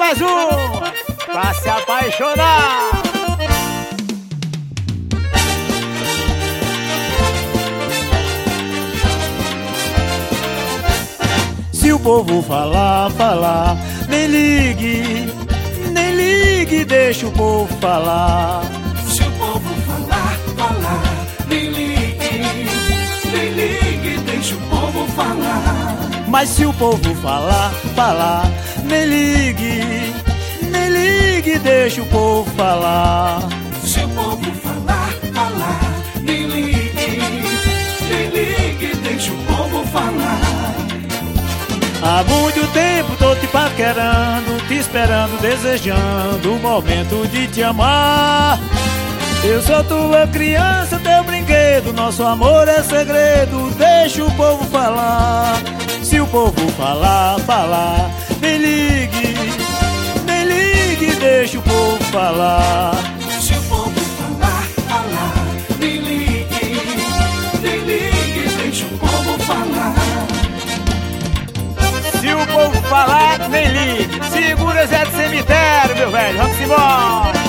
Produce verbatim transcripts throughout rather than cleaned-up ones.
mais um pra se apaixonar. Se o povo falar, falar, nem ligue, nem ligue, deixa o povo falar. Se o povo falar, falar, nem ligue, nem ligue, deixa o povo falar. Mas se o povo falar, falar, nem ligue, nem ligue, deixa o povo falar. Se o povo falar, falar, nem ligue, nem ligue, deixa o povo falar. Há muito tempo tô te paquerando, te esperando, desejando o momento de te amar. Eu sou tua criança, teu brinquedo, nosso amor é segredo, deixa o povo falar. Se o povo falar, falar, nem ligue, nem ligue, deixa o povo falar. Se o povo falar, falar, nem ligue, nem ligue, deixa o povo falar. Se o povo falar, nem ligue, segura Zé do Cemitério, meu velho, vamos embora.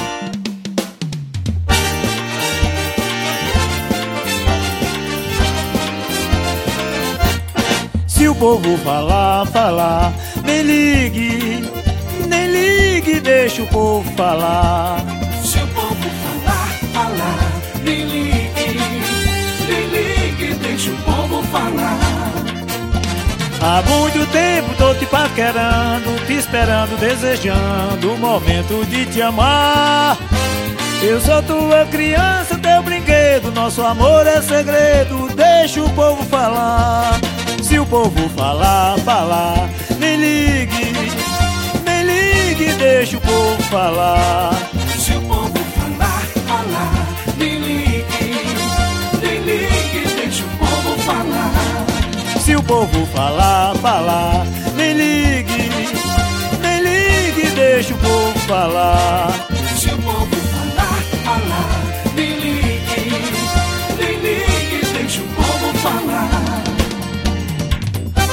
Se o povo falar, falar, nem ligue, nem ligue, deixa o povo falar. Se o povo falar, falar, nem ligue, nem ligue, deixa o povo falar. Há muito tempo tô te paquerando, te esperando, desejando o momento de te amar. Eu sou tua criança, teu brinquedo, nosso amor é segredo, deixa o povo falar. Se o povo falar, falar, nem ligue, nem ligue, deixa o povo falar. Se o povo falar, falar, nem ligue, nem ligue, deixa o povo falar. Se o povo falar, falar, nem ligue, nem ligue, deixa o povo falar. Se o povo falar, falar, nem ligue, nem ligue, deixa o povo falar.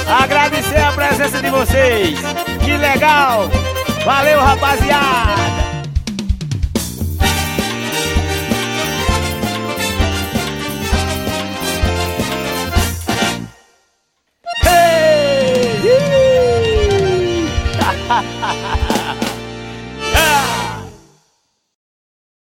Agradecer a presença de vocês. Que legal! Valeu, rapaziada!